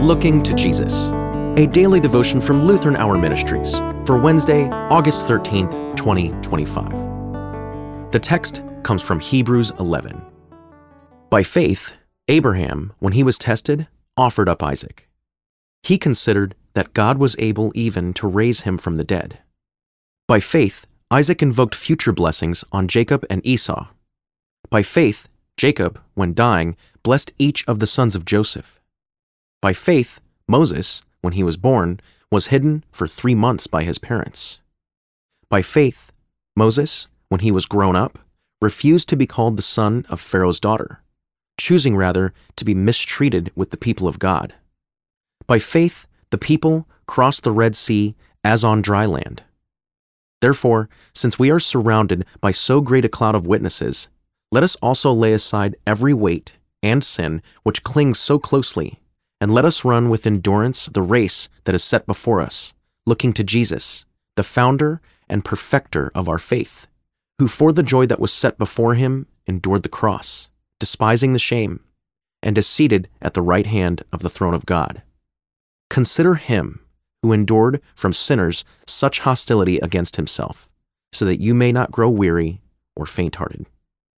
Looking to Jesus, a daily devotion from Lutheran Hour Ministries for Wednesday, August 13th, 2025. The text comes from Hebrews 11. By faith, Abraham, when he was tested, offered up Isaac. He considered that God was able even to raise him from the dead. By faith, Isaac invoked future blessings on Jacob and Esau. By faith, Jacob, when dying, blessed each of the sons of Joseph. By faith, Moses, when he was born, was hidden for 3 months by his parents. By faith, Moses, when he was grown up, refused to be called the son of Pharaoh's daughter, choosing rather to be mistreated with the people of God. By faith, the people crossed the Red Sea as on dry land. Therefore, since we are surrounded by so great a cloud of witnesses, let us also lay aside every weight and sin which clings so closely, and let us run with endurance the race that is set before us, looking to Jesus, the founder and perfecter of our faith, who for the joy that was set before him endured the cross, despising the shame, and is seated at the right hand of the throne of God. Consider him who endured from sinners such hostility against himself, so that you may not grow weary or faint-hearted.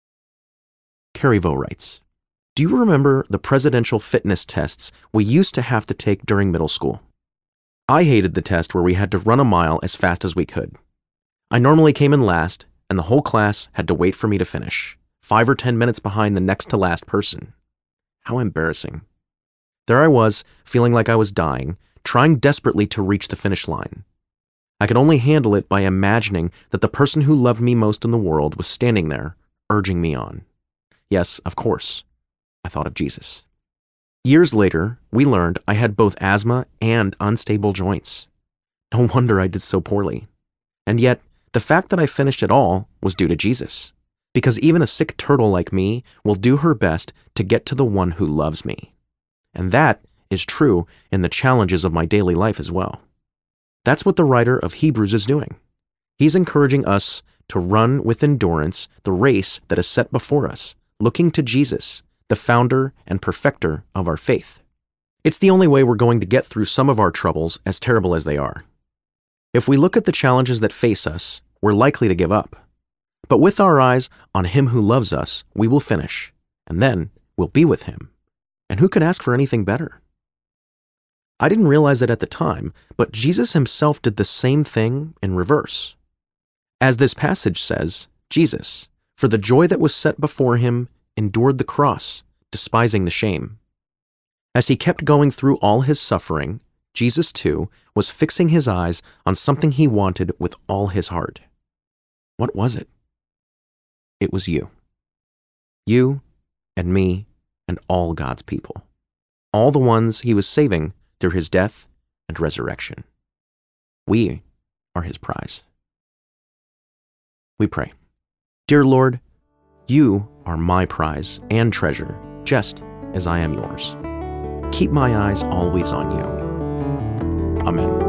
Carivo writes, do you remember the presidential fitness tests we used to have to take during middle school? I hated the test where we had to run a mile as fast as we could. I normally came in last, and the whole class had to wait for me to finish, 5 or 10 minutes behind the next to last person. How embarrassing. There I was, feeling like I was dying, trying desperately to reach the finish line. I could only handle it by imagining that the person who loved me most in the world was standing there, urging me on. Yes, of course. I thought of Jesus. Years later, we learned I had both asthma and unstable joints. No wonder I did so poorly. And yet, the fact that I finished at all was due to Jesus, because even a sick turtle like me will do her best to get to the one who loves me. And that is true in the challenges of my daily life as well. That's what the writer of Hebrews is doing. He's encouraging us to run with endurance the race that is set before us, looking to Jesus, the founder and perfecter of our faith. It's the only way we're going to get through some of our troubles, as terrible as they are. If we look at the challenges that face us, we're likely to give up. But with our eyes on him who loves us, we will finish, and then we'll be with him. And who could ask for anything better? I didn't realize it at the time, but Jesus himself did the same thing in reverse. As this passage says, Jesus, for the joy that was set before him, endured the cross, despising the shame. As he kept going through all his suffering, Jesus too was fixing his eyes on something he wanted with all his heart. What was it? It was you. You and me and all God's people. All the ones he was saving through his death and resurrection. We are his prize. We pray. Dear Lord, you are my prize and treasure, just as I am yours. Keep my eyes always on you. Amen.